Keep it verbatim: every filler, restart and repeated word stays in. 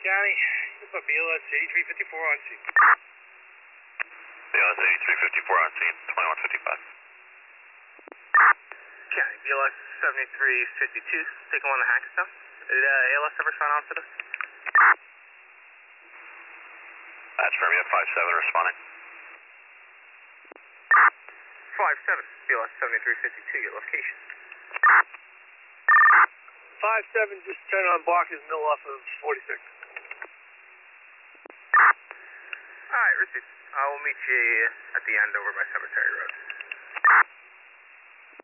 County, this is B L S eighty-three fifty-four on scene. B L S eighty-three fifty-four on scene, twenty-one fifty-five. County, B L S seventy-three fifty-two, taking one to Hackettstown. Did uh, A L S ever sign on for this? That's from you, five seven responding. five seven, B L S seventy-three fifty-two, your location. five seven, just turn on Barker's Mill off of forty-six. Alright, received. I will meet you at the end over by Cemetery Road.